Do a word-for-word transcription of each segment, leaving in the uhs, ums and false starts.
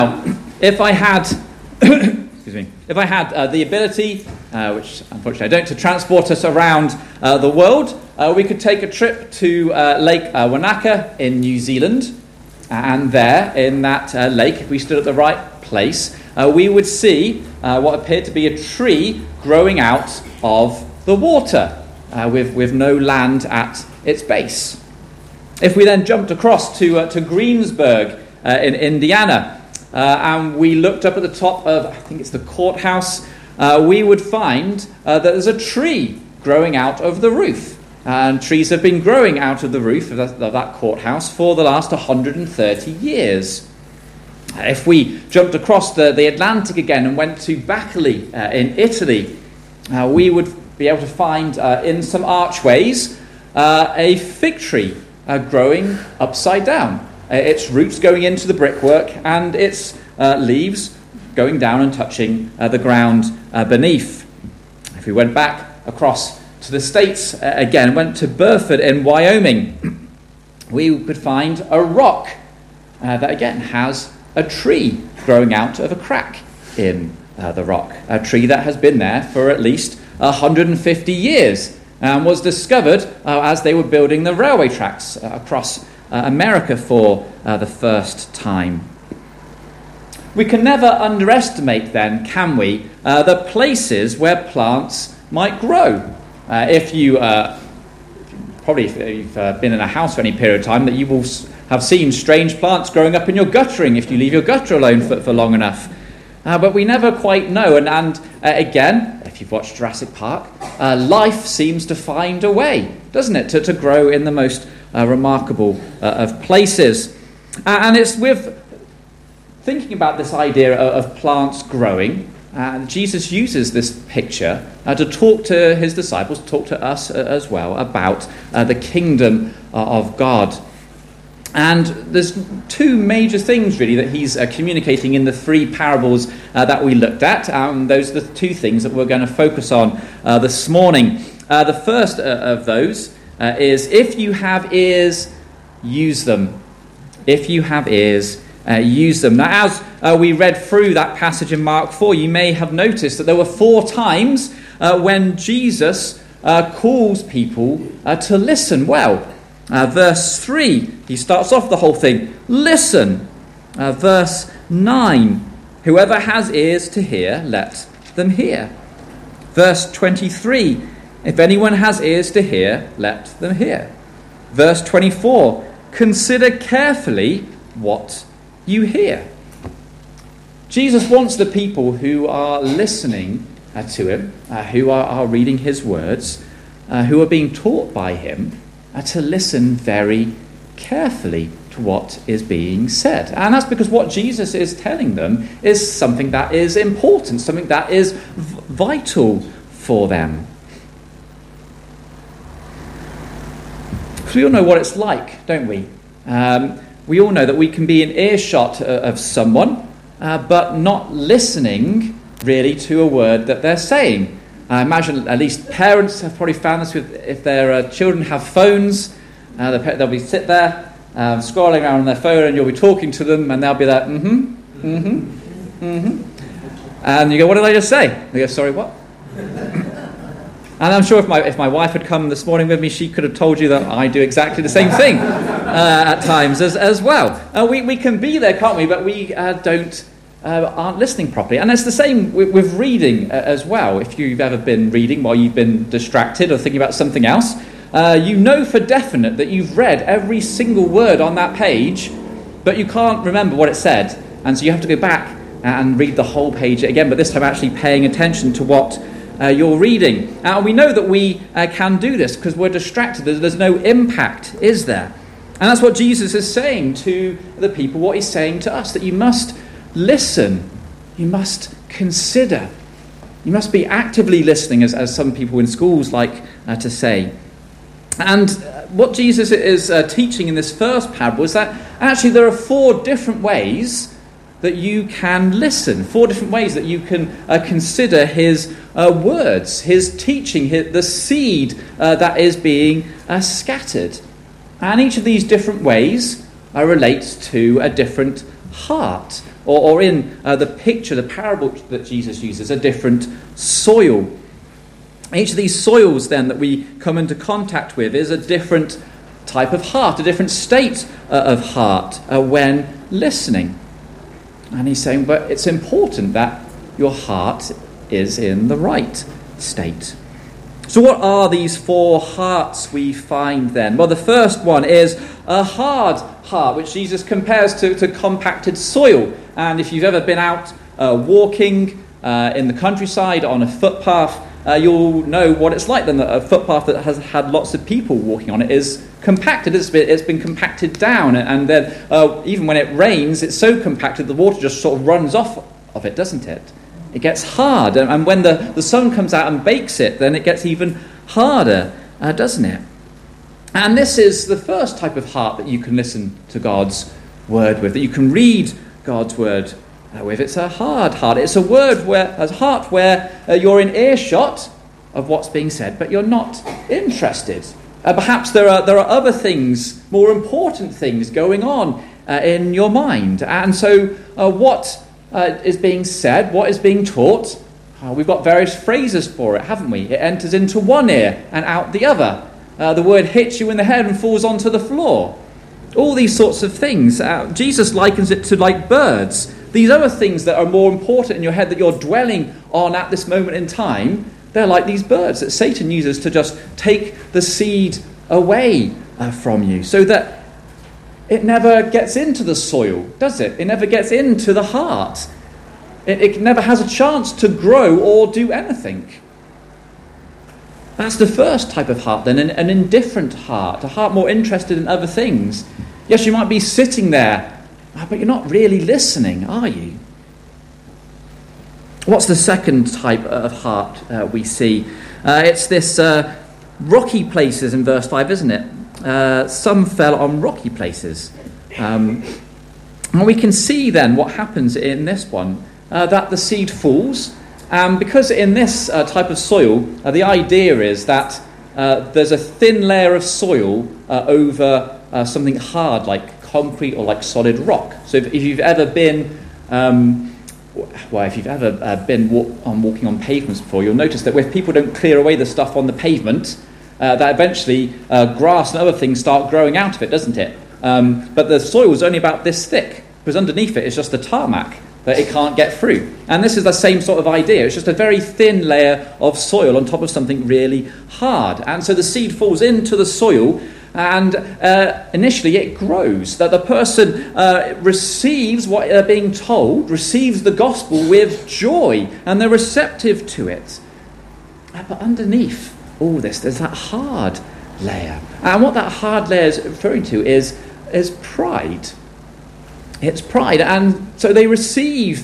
If I had, excuse me, if I had uh, the ability, uh, which unfortunately I don't, to transport us around uh, the world, uh, we could take a trip to uh, Lake uh, Wanaka in New Zealand, and there in that uh, lake, if we stood at the right place, uh, we would see uh, what appeared to be a tree growing out of the water, uh, with with no land at its base. If we then jumped across to uh, to Greensburg uh, in Indiana. Uh, and we looked up at the top of, I think it's the courthouse, uh, we would find uh, that there's a tree growing out of the roof. And trees have been growing out of the roof of that, of that courthouse for the last one hundred thirty years. If we jumped across the, the Atlantic again and went to Bacoli uh, in Italy, uh, we would be able to find uh, in some archways uh, a fig tree uh, growing upside down. Its roots going into the brickwork and its uh, leaves going down and touching uh, the ground uh, beneath. If we went back across to the States uh, again, went to Burford in Wyoming, we could find a rock uh, that again has a tree growing out of a crack in uh, the rock. A tree that has been there for at least one hundred fifty years and was discovered uh, as they were building the railway tracks uh, across Uh, America for uh, the first time. We can never underestimate then, can we, uh, the places where plants might grow. Uh, if you, uh, probably if you've uh, been in a house for any period of time, that you will have seen strange plants growing up in your guttering if you leave your gutter alone for, for long enough. Uh, but we never quite know. And, and uh, again, if you've watched Jurassic Park, uh, life seems to find a way, doesn't it, to, to grow in the most Uh, remarkable uh, of places. Uh, and it's with thinking about this idea of, of plants growing, uh, Jesus uses this picture uh, to talk to his disciples, talk to us uh, as well about uh, the kingdom uh, of God. And there's two major things really that he's uh, communicating in the three parables uh, that we looked at. Um, those are the two things that we're going to focus on uh, this morning. Uh, the first uh, of those Uh, is if you have ears, use them. If you have ears, uh, use them. Now, as uh, we read through that passage in Mark four, you may have noticed that there were four times uh, when Jesus uh, calls people uh, to listen well. Uh, verse three, he starts off the whole thing, listen. Uh, verse nine, whoever has ears to hear, let them hear. Verse twenty-three, if anyone has ears to hear, let them hear. Verse twenty-four, consider carefully what you hear. Jesus wants the people who are listening uh, to him, uh, who are, are reading his words, uh, who are being taught by him, uh, to listen very carefully to what is being said. And that's because what Jesus is telling them is something that is important, something that is v- vital for them. We all know what it's like, don't we? Um, we all know that we can be in earshot of someone, uh, but not listening really to a word that they're saying. I imagine at least parents have probably found this with if their uh, children have phones, uh, they'll be sit there um, scrolling around on their phone, and you'll be talking to them, and they'll be like, mm-hmm, mm-hmm, mm-hmm. And you go, what did I just say? They go, sorry, what? And I'm sure if my if my wife had come this morning with me, she could have told you that I do exactly the same thing uh, at times as as well. Uh, we we can be there, can't we? But we uh, don't uh, aren't listening properly. And it's the same with, with reading uh, as well. If you've ever been reading while you've been distracted or thinking about something else, uh, you know for definite that you've read every single word on that page, but you can't remember what it said, and so you have to go back and read the whole page again. But this time, actually paying attention to what Uh, you're reading. And uh, we know that we uh, can do this because we're distracted. There's, there's no impact, is there? And that's what Jesus is saying to the people, what he's saying to us, that you must listen. You must consider. You must be actively listening, as, as some people in schools like uh, to say. And uh, what Jesus is uh, teaching in this first parable is that actually there are four different ways that you can listen, four different ways that you can uh, consider his uh, words, his teaching, his, the seed uh, that is being uh, scattered. And each of these different ways uh, relates to a different heart, or, or in uh, the picture, the parable that Jesus uses, a different soil. Each of these soils then that we come into contact with is a different type of heart, a different state uh, of heart uh, when listening. And he's saying, but it's important that your heart is in the right state. So what are these four hearts we find then? Well, the first one is a hard heart, which Jesus compares to, to compacted soil. And if you've ever been out uh, walking uh, in the countryside on a footpath, uh, you'll know what it's like then. A footpath that has had lots of people walking on it is compacted. It's been, it's been compacted down. And then uh, even when it rains, it's so compacted the water just sort of runs off of it, doesn't it? It gets hard, and when the, the sun comes out and bakes it, then it gets even harder, uh, doesn't it? And this is the first type of heart that you can listen to God's word with, that you can read God's word uh, with. It's a hard heart. It's a word where, a heart where uh, you're in earshot of what's being said, but you're not interested. Uh, perhaps there are there are other things, more important things going on uh, in your mind, and so uh, what? Uh, is being said, what is being taught, uh, we've got various phrases for it, haven't we? It enters into one ear and out the other. Uh, the word hits you in the head and falls onto the floor. All these sorts of things. Uh, Jesus likens it to like birds. These other things that are more important in your head that you're dwelling on at this moment in time, they're like these birds that Satan uses to just take the seed away uh, from you, so that it never gets into the soil, does it? It never gets into the heart. It, it never has a chance to grow or do anything. That's the first type of heart then, an, an indifferent heart, a heart more interested in other things. Yes, you might be sitting there, but you're not really listening, are you? What's the second type of heart uh, we see? Uh, it's this uh, rocky places in verse five, isn't it? Uh, some fell on rocky places. Um, and we can see then what happens in this one, uh, that the seed falls. Um, because in this uh, type of soil, uh, the idea is that uh, there's a thin layer of soil uh, over uh, something hard like concrete or like solid rock. So if, if you've ever been, um, well, if you've ever uh, been walk- on walking on pavements before, you'll notice that if people don't clear away the stuff on the pavement, Uh, that eventually uh, grass and other things start growing out of it, doesn't it? Um, but the soil is only about this thick, because underneath it is just the tarmac that it can't get through. And this is the same sort of idea. It's just a very thin layer of soil on top of something really hard. And so the seed falls into the soil, and uh, initially it grows. That the person uh, receives what they're being told, receives the gospel with joy, and they're receptive to it. Uh, but underneath all this, there's that hard layer. And what that hard layer is referring to is, is pride. It's pride. And so they receive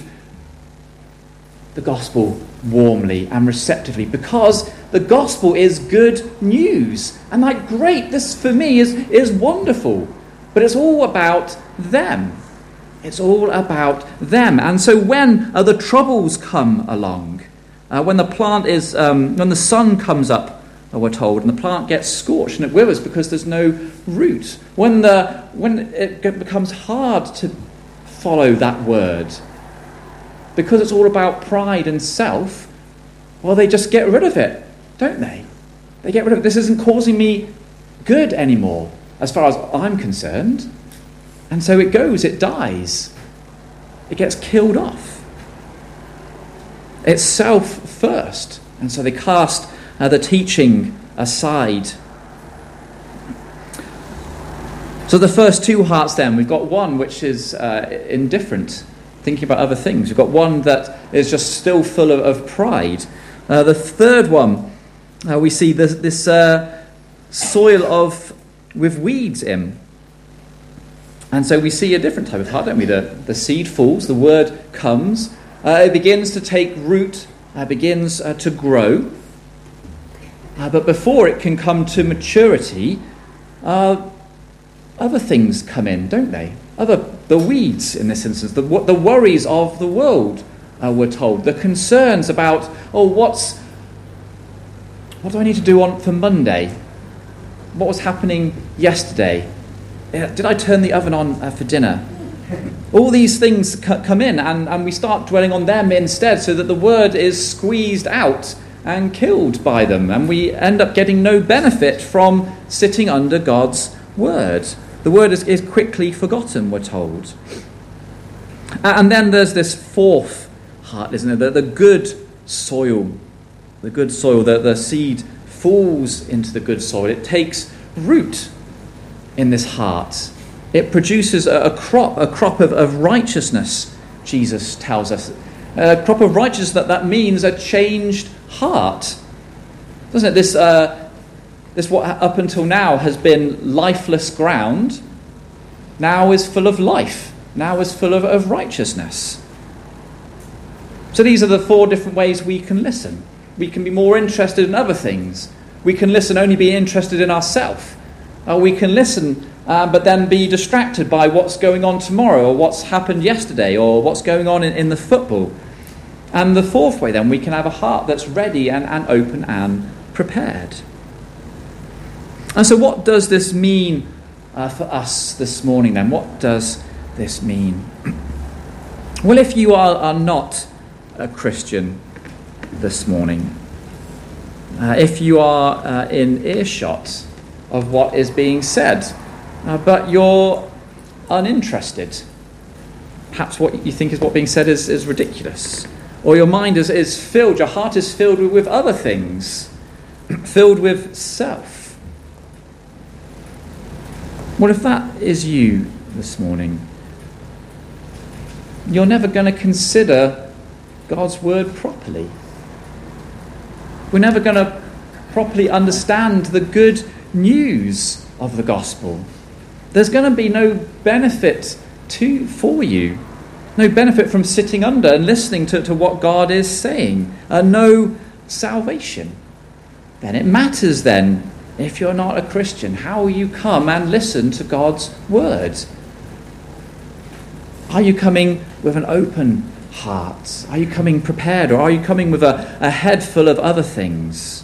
the gospel warmly and receptively because the gospel is good news. And like, great, this for me is, is wonderful. But it's all about them. It's all about them. And so when uh, the troubles come along, uh, when the plant is, um, when the sun comes up, we're told, and the plant gets scorched and it withers because there's no root. When the when it becomes hard to follow that word, because it's all about pride and self, well, they just get rid of it, don't they? They get rid of it. This isn't causing me good anymore, as far as I'm concerned. And so it goes, it dies. It gets killed off. It's self first. And so they cast Uh, the teaching aside. So the first two hearts then, we've got one which is uh, indifferent, thinking about other things. We've got one that is just still full of, of pride. Uh, the third one, uh, we see this, this uh, soil of with weeds in. And so we see a different type of heart, don't we? The, the seed falls, the word comes, uh, it begins to take root, uh, begins uh, to grow. Uh, but before it can come to maturity, uh, other things come in, don't they? Other the weeds, in this instance, the, the worries of the world, uh, we're told. The concerns about, oh, what's, what do I need to do on for Monday? What was happening yesterday? Uh, did I turn the oven on uh, for dinner? All these things c- come in, and, and we start dwelling on them instead, so that the word is squeezed out and killed by them, and we end up getting no benefit from sitting under God's word. The word is, is quickly forgotten, we're told. And then there's this fourth heart, isn't it? The, the good soil. The good soil, the, the seed falls into the good soil. It takes root in this heart. It produces a, a crop, a crop of, of righteousness, Jesus tells us. A crop of righteousness, that, that means a changed heart. Doesn't it? This, uh, this what up until now has been lifeless ground, now is full of life, now is full of, of righteousness. So these are the four different ways we can listen. We can be more interested in other things. We can listen, only be interested in ourselves. Or we can listen, uh, but then be distracted by what's going on tomorrow, or what's happened yesterday, or what's going on in, in the football. And the fourth way, then, we can have a heart that's ready and, and open and prepared. And so what does this mean uh, for us this morning, then? What does this mean? Well, if you are, are not a Christian this morning, uh, if you are uh, in earshot of what is being said, uh, but you're uninterested, perhaps what you think is what being said is, is ridiculous, or your mind is, is filled, your heart is filled with, with other things, filled with self. Well, if that is you this morning, you're never going to consider God's word properly. We're never going to properly understand the good news of the gospel. There's going to be no benefit to for you. No benefit from sitting under and listening to, to what God is saying. Uh, no salvation. Then it matters then, if you're not a Christian, how you come and listen to God's word. Are you coming with an open heart? Are you coming prepared, or are you coming with a, a head full of other things?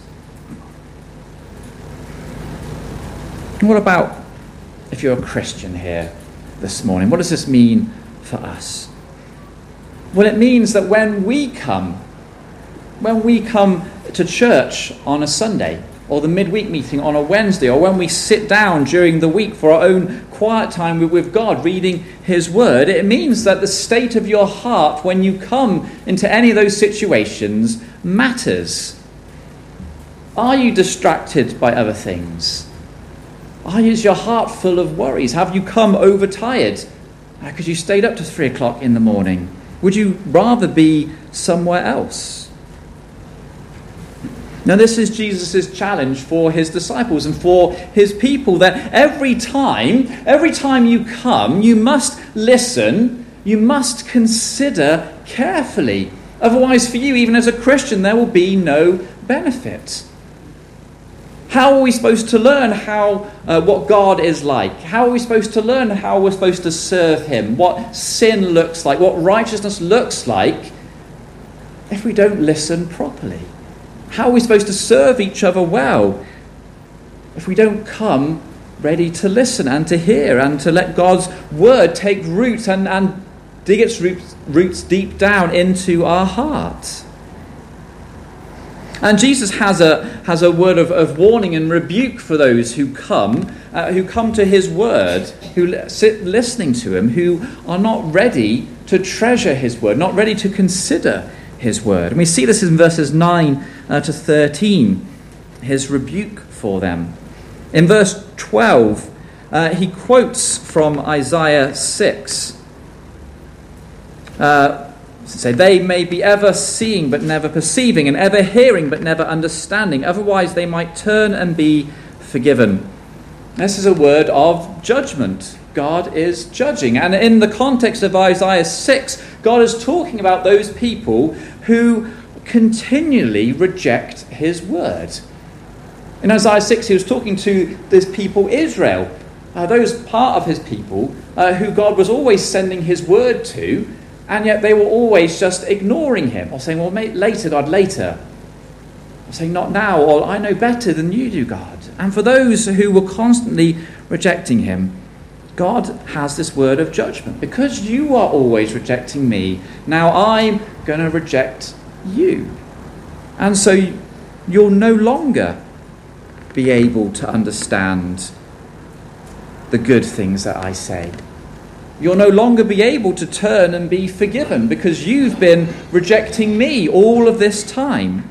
What about if you're a Christian here this morning? What does this mean for us? Well, it means that when we come, when we come to church on a Sunday, or the midweek meeting on a Wednesday, or when we sit down during the week for our own quiet time with God, reading his word, it means that the state of your heart when you come into any of those situations matters. Are you distracted by other things? Are you, is your heart full of worries? Have you come overtired because you stayed up to three o'clock in the morning? Would you rather be somewhere else? Now, this is Jesus' challenge for his disciples and for his people, that every time, every time you come, you must listen, you must consider carefully. Otherwise, for you, even as a Christian, there will be no benefit. How are we supposed to learn how uh, what God is like? How are we supposed to learn how we're supposed to serve him? What sin looks like? What righteousness looks like if we don't listen properly? How are we supposed to serve each other well if we don't come ready to listen and to hear and to let God's word take root and, and dig its roots, roots deep down into our hearts? And Jesus has a has a word of, of warning and rebuke for those who come, uh, who come to his word, who sit listening to him, who are not ready to treasure his word, not ready to consider his word. And we see this in verses nine uh, to thirteen, his rebuke for them. In verse twelve, uh, he quotes from Isaiah six. Uh, Say, they may be ever seeing but never perceiving, and ever hearing but never understanding. Otherwise they might turn and be forgiven. This is a word of judgment. God is judging. And in the context of Isaiah six, God is talking about those people who continually reject his word. In Isaiah six, he was talking to this people, Israel, uh, those part of his people uh, who God was always sending his word to, and yet they were always just ignoring him, or saying, well, mate, later, God, later. Or saying, not now, or I know better than you do, God. And for those who were constantly rejecting him, God has this word of judgment. Because you are always rejecting me, now I'm going to reject you. And so you'll no longer be able to understand the good things that I say. You'll no longer be able to turn and be forgiven because you've been rejecting me all of this time.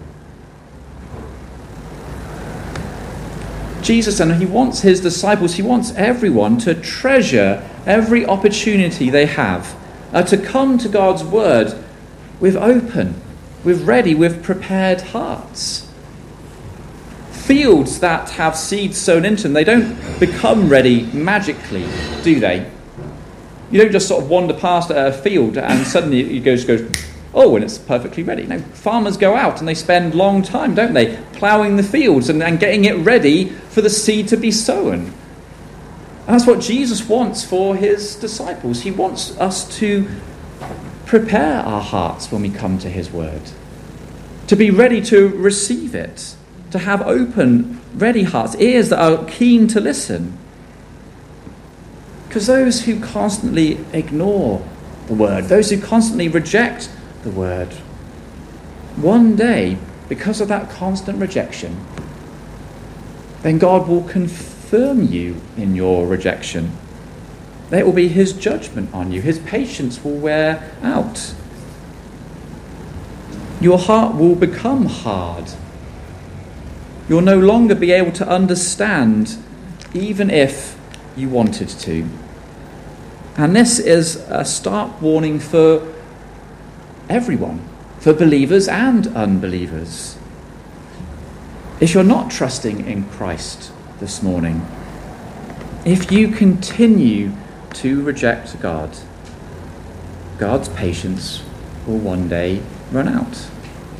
Jesus, and he wants his disciples, he wants everyone to treasure every opportunity they have uh, to come to God's word with open, with ready, with prepared hearts. Fields that have seeds sown into them, they don't become ready magically, do they? You don't just sort of wander past a field and suddenly it goes, goes oh, and it's perfectly ready. No, farmers go out and they spend long time, don't they, ploughing the fields and, and getting it ready for the seed to be sown. And that's what Jesus wants for his disciples. He wants us to prepare our hearts when we come to his word, to be ready to receive it, to have open, ready hearts, ears that are keen to listen. Because those who constantly ignore the word, those who constantly reject the word, one day, because of that constant rejection, then God will confirm you in your rejection. There will be his judgment on you. His patience will wear out. Your heart will become hard. You'll no longer be able to understand, even if you wanted to. And this is a stark warning for everyone, for believers and unbelievers. If you're not trusting in Christ this morning, if you continue to reject God, God's patience will one day run out.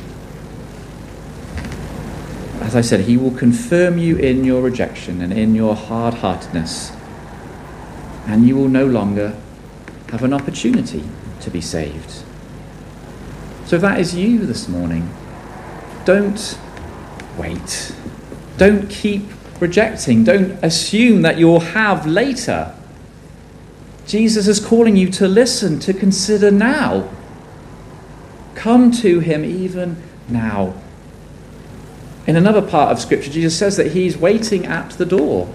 As I said, he will confirm you in your rejection and in your hard-heartedness, and you will no longer have an opportunity to be saved. So if that is you this morning, don't wait. Don't keep rejecting. Don't assume that you'll have later. Jesus is calling you to listen, to consider now. Come to him even now. In another part of Scripture, Jesus says that he's waiting at the door.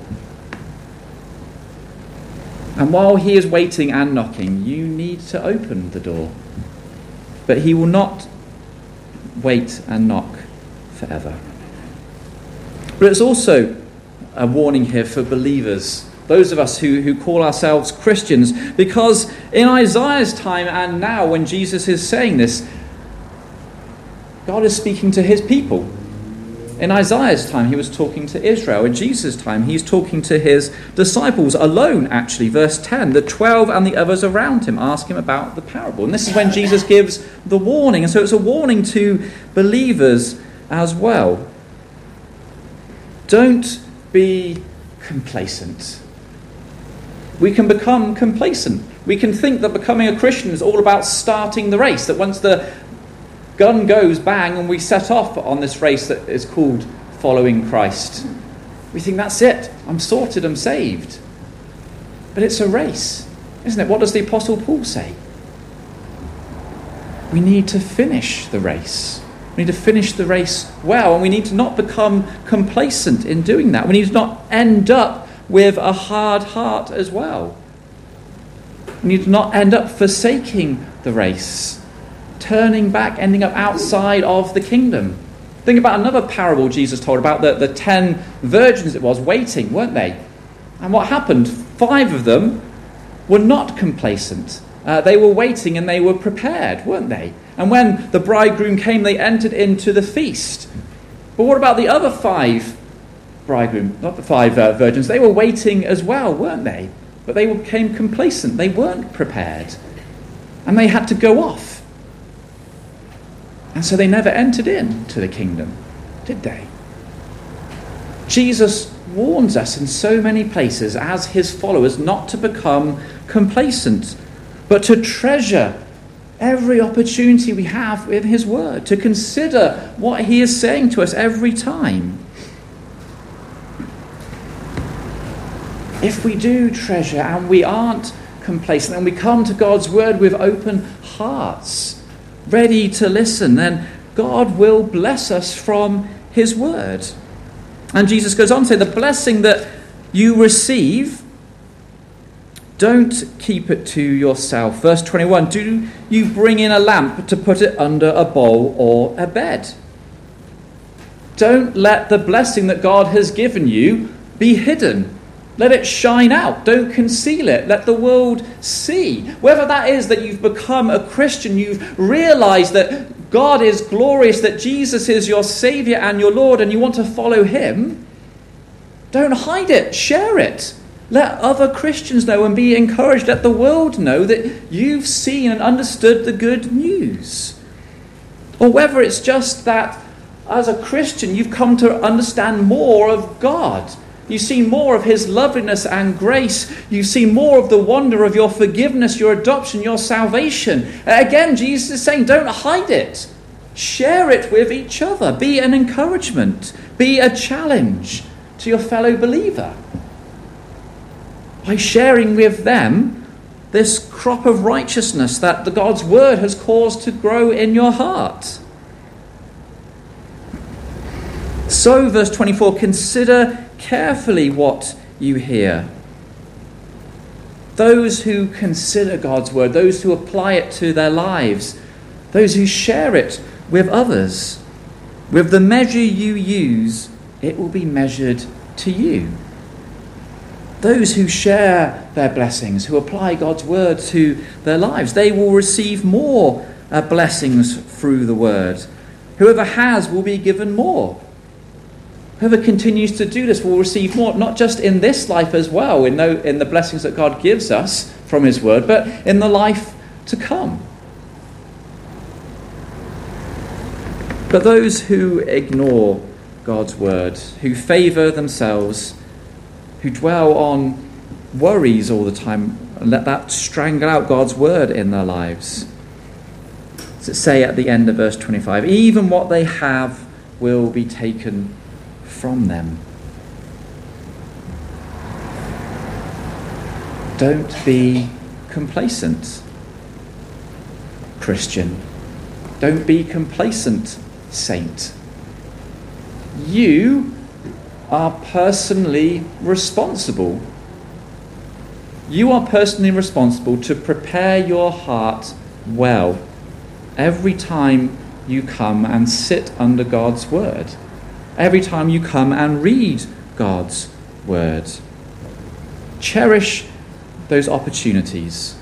And while he is waiting and knocking, you need to open the door. But he will not wait and knock forever. But it's also a warning here for believers, those of us who, who call ourselves Christians, because in Isaiah's time and now when Jesus is saying this, God is speaking to his people. In Isaiah's time, he was talking to Israel. In Jesus' time, he's talking to his disciples alone, actually. Verse ten, the twelve and the others around him ask him about the parable. And this is when Jesus gives the warning. And so it's a warning to believers as well. Don't be complacent. We can become complacent. We can think that becoming a Christian is all about starting the race, that once the gun goes bang and we set off on this race that is called following Christ, we think that's it, I'm sorted, I'm saved. But it's a race, isn't it? What does the Apostle Paul say? We need to finish the race. We need to finish the race well, and we need to not become complacent in doing that. We need to not end up with a hard heart as well. We need to not end up forsaking the race, turning back, ending up outside of the kingdom. Think about another parable Jesus told about the, the ten virgins it was waiting, weren't they? And what happened? Five of them were not complacent. Uh, they were waiting and they were prepared, weren't they? And when the bridegroom came, they entered into the feast. But what about the other five bridegroom, not the five uh, virgins? They were waiting as well, weren't they? But they became complacent. They weren't prepared. And they had to go off. And so they never entered into the kingdom, did they? Jesus warns us in so many places as his followers not to become complacent, but to treasure every opportunity we have in his word, to consider what he is saying to us every time. if we do treasure and we aren't complacent and we come to God's word with open hearts, ready to listen, then God will bless us from his word. And Jesus goes on to say, the blessing that you receive, don't keep it to yourself. Verse twenty-one, do you bring in a lamp to put it under a bowl or a bed? Don't let the blessing that God has given you be hidden. Let it shine out. Don't conceal it. Let the world see. Whether that is that you've become a Christian, you've realized that God is glorious, that Jesus is your Savior and your Lord, and you want to follow him, don't hide it. Share it. Let other Christians know and be encouraged. Let the world know that you've seen and understood the good news. Or whether it's just that as a Christian you've come to understand more of God. You see more of his loveliness and grace. You see more of the wonder of your forgiveness, your adoption, your salvation. Again, Jesus is saying, don't hide it. Share it with each other. Be an encouragement. Be a challenge to your fellow believer. By sharing with them this crop of righteousness that the God's word has caused to grow in your heart. So, verse twenty-four, consider carefully what you hear. Those who consider God's word, those who apply it to their lives, those who share it with others, with the measure you use, it will be measured to you. Those who share their blessings, who apply God's word to their lives, they will receive more uh, blessings through the word. Whoever has will be given more. Whoever continues to do this will receive more, not just in this life as well, in the, in the blessings that God gives us from his word, but in the life to come. But those who ignore God's word, who favour themselves, who dwell on worries all the time, and let that strangle out God's word in their lives. Does it say at the end of verse twenty-five, even what they have will be taken from them. Don't be complacent, Christian. Don't be complacent, saint. You are personally responsible. You are personally responsible to prepare your heart well every time you come and sit under God's word. Every time you come and read God's word. Cherish those opportunities.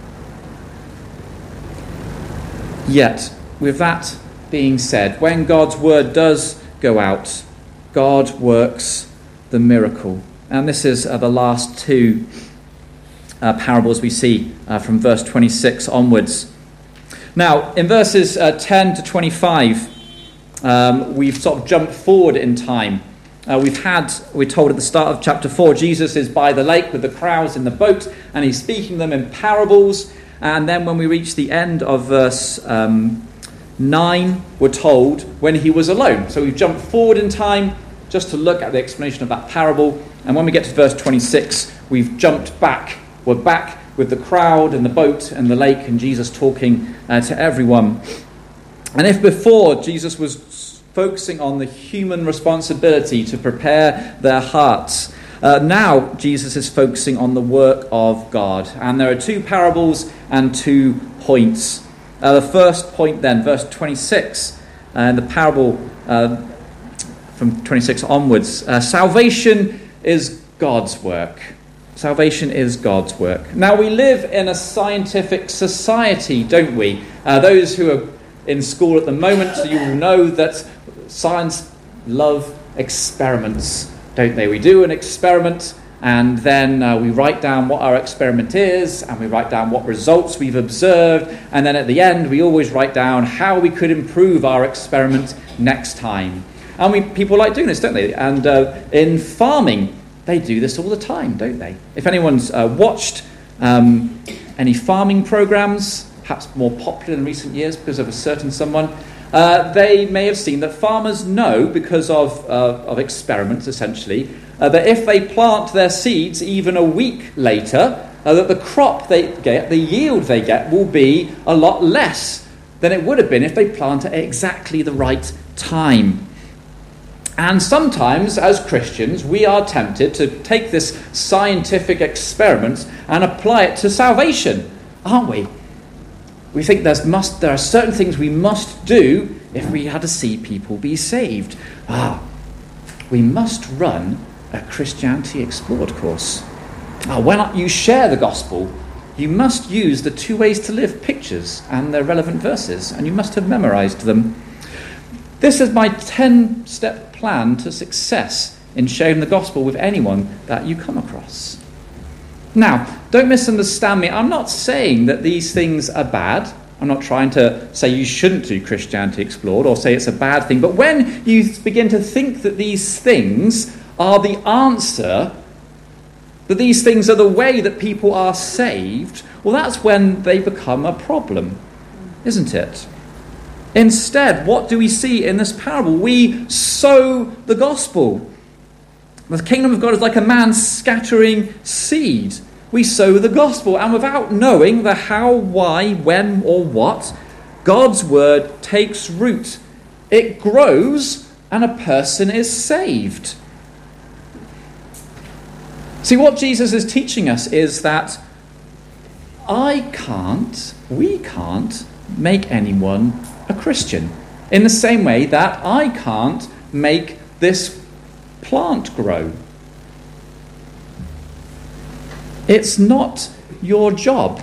Yet, with that being said, when God's word does go out, God works the miracle. And this is uh, the last two uh, parables we see uh, from verse twenty-six onwards. Now, in verses uh, ten to twenty-five, um, we've sort of jumped forward in time. Uh, we've had, we're told at the start of chapter four, Jesus is by the lake with the crowds in the boat, and he's speaking to them in parables. And then when we reach the end of verse um, nine, we're told when he was alone. So we've jumped forward in time just to look at the explanation of that parable. And when we get to verse twenty-six, we've jumped back. We're back with the crowd and the boat and the lake and Jesus talking uh, to everyone. And if before Jesus was focusing on the human responsibility to prepare their hearts, uh, now Jesus is focusing on the work of God. And there are two parables and two points. Uh, the first point then, verse twenty-six, and uh, the parable uh, from twenty-six onwards. Uh, salvation is God's work. Salvation is God's work. Now, we live in a scientific society, don't we? Uh, those who are in school at the moment, you will know that science love experiments, don't they? We do an experiment, and then uh, we write down what our experiment is, and we write down what results we've observed, and then at the end, we always write down how we could improve our experiment next time. And we people like doing this, don't they? And uh, in farming, they do this all the time, don't they? If anyone's uh, watched um, any farming programs, perhaps more popular in recent years because of a certain someone, Uh, they may have seen that farmers know, because of, uh, of experiments essentially, uh, that if they plant their seeds even a week later, uh, that the crop they get, the yield they get, will be a lot less than it would have been if they plant it at exactly the right time. And sometimes, as Christians, we are tempted to take this scientific experiment and apply it to salvation, aren't we? We think there's must, there are certain things we must do if we are to see people be saved. Ah, we must run a Christianity Explored course. Ah, when you share the gospel, you must use the two ways to live pictures and their relevant verses, and you must have memorized them. This is my ten-step plan to success in sharing the gospel with anyone that you come across. Now, don't misunderstand me. I'm not saying that these things are bad. I'm not trying to say you shouldn't do Christianity Explored or say it's a bad thing. But when you begin to think that these things are the answer, that these things are the way that people are saved, well, that's when they become a problem, isn't it? Instead, what do we see in this parable? We sow the gospel. The kingdom of God is like a man scattering seed. We sow the gospel, and without knowing the how, why, when, or what, God's word takes root. It grows, and a person is saved. See, what Jesus is teaching us is that I can't, we can't, make anyone a Christian. In the same way that I can't make this plant grow. It's not your job.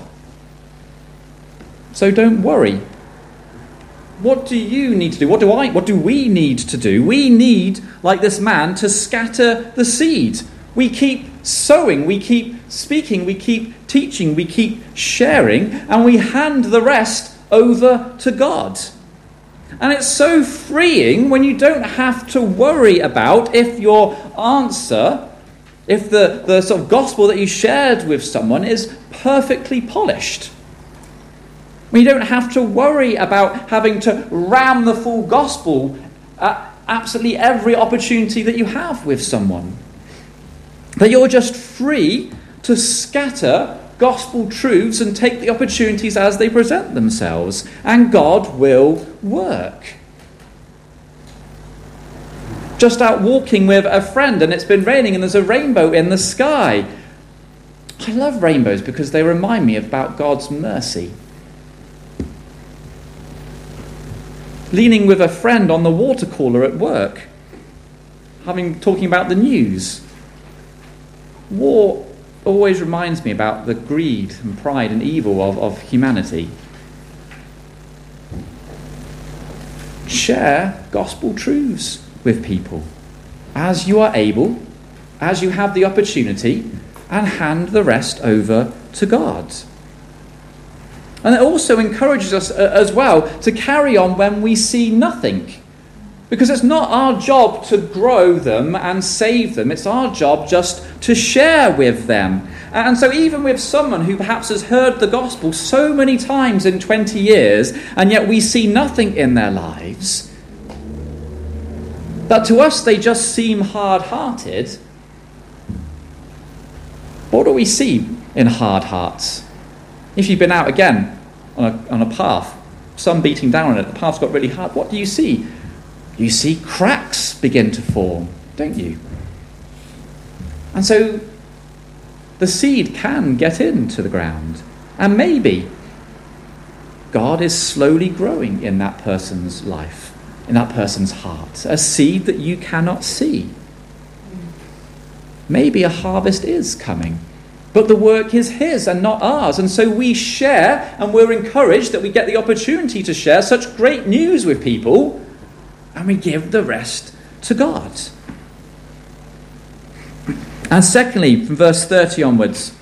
So don't worry. What do you need to do? What do I what do we need to do? We need, like this man, to scatter the seed. We keep sowing, we keep speaking, we keep teaching, we keep sharing, and we hand the rest over to God. And it's so freeing when you don't have to worry about if your answer, if the, the sort of gospel that you shared with someone is perfectly polished. When you don't have to worry about having to ram the full gospel at absolutely every opportunity that you have with someone. That you're just free to scatter gospel truths and take the opportunities as they present themselves, and God will work. Just out walking with a friend and it's been raining and there's a rainbow in the sky. I love rainbows because they remind me about God's mercy. Leaning with a friend on the water cooler at work, having talking about the news. War always reminds me about the greed and pride and evil of, of humanity. Share gospel truths with people as you are able, as you have the opportunity, and hand the rest over to God. And it also encourages us uh, as well to carry on when we see nothing. Because it's not our job to grow them and save them. It's our job just to share with them. And so even with someone who perhaps has heard the gospel so many times in twenty years, and yet we see nothing in their lives, that to us they just seem hard-hearted. What do we see in hard hearts? If you've been out again on a, on a path, sun beating down on it, the path's got really hard, what do you see? You see cracks begin to form, don't you? And so the seed can get into the ground. And maybe God is slowly growing in that person's life, in that person's heart. A seed that you cannot see. Maybe a harvest is coming. But the work is his and not ours. And so we share, and we're encouraged that we get the opportunity to share such great news with people, and we give the rest to God. And secondly, from verse thirty onwards,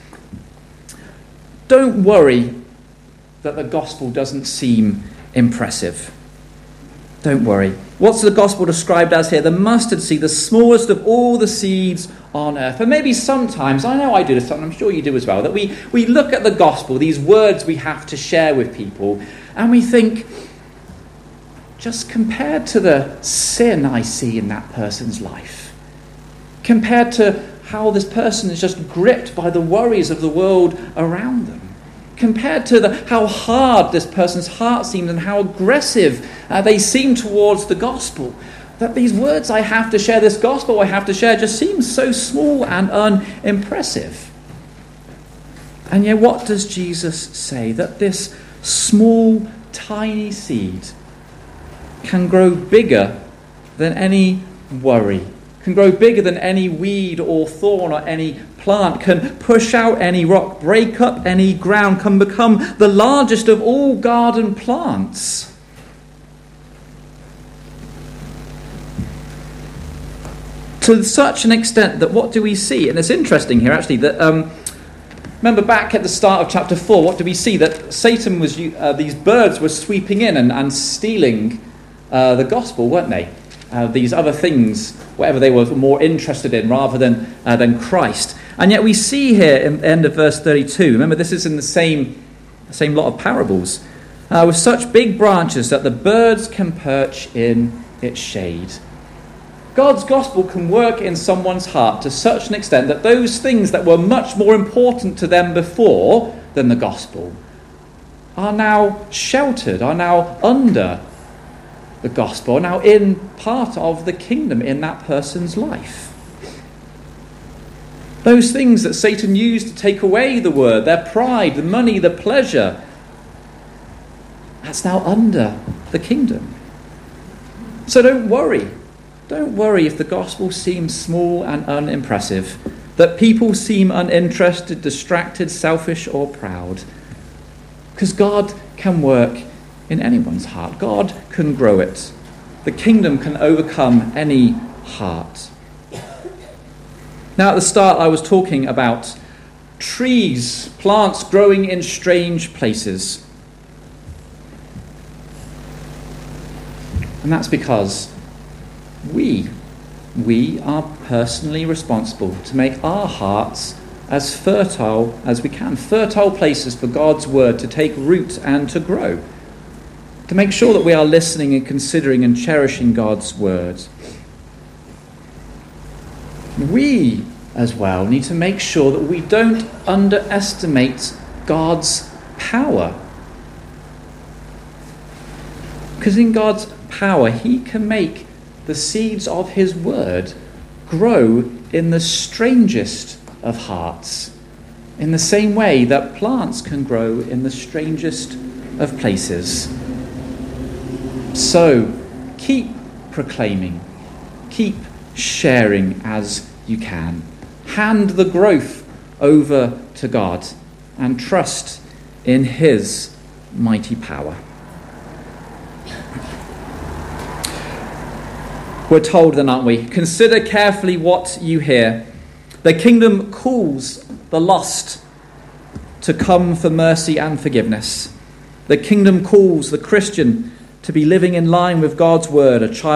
don't worry that the gospel doesn't seem impressive. Don't worry. What's the gospel described as here? The mustard seed, the smallest of all the seeds on earth. And maybe sometimes, I know I do this, and I'm sure you do as well, that we, we look at the gospel, these words we have to share with people, and we think, just compared to the sin I see in that person's life, compared to how this person is just gripped by the worries of the world around them, compared to the, how hard this person's heart seems and how aggressive uh, they seem towards the gospel, that these words I have to share, this gospel I have to share, just seems so small and unimpressive. And yet what does Jesus say? That this small, tiny seed can grow bigger than any worry, can grow bigger than any weed or thorn or any plant, can push out any rock, break up any ground, can become the largest of all garden plants. To such an extent that what do we see? And it's interesting here actually that, um, remember back at the start of chapter four, what do we see? That Satan was, uh, these birds were sweeping in and, and stealing uh, the gospel, weren't they? Uh, these other things, whatever they were more interested in rather than uh, than Christ. And yet we see here in the end of verse thirty-two, remember this is in the same, same lot of parables, uh, with such big branches that the birds can perch in its shade. God's gospel can work in someone's heart to such an extent that those things that were much more important to them before than the gospel are now sheltered, are now under the gospel, are now in part of the kingdom in that person's life. Those things that Satan used to take away the word, their pride, the money, the pleasure, that's now under the kingdom. So don't worry. Don't worry if the gospel seems small and unimpressive, that people seem uninterested, distracted, selfish, or proud. Because God can work in anyone's heart. God can grow it. The kingdom can overcome any heart. Now at the start I was talking about trees, plants growing in strange places. And that's because we, we are personally responsible to make our hearts as fertile as we can. Fertile places for God's word to take root and to grow. To make sure that we are listening and considering and cherishing God's word. We, as well, need to make sure that we don't underestimate God's power. Because in God's power, he can make the seeds of his word grow in the strangest of hearts, in the same way that plants can grow in the strangest of places. So, keep proclaiming, keep sharing as you can. Hand the growth over to God and trust in his mighty power. We're told then, aren't we? Consider carefully what you hear. The kingdom calls the lost to come for mercy and forgiveness. The kingdom calls the Christian to be living in line with God's word, a child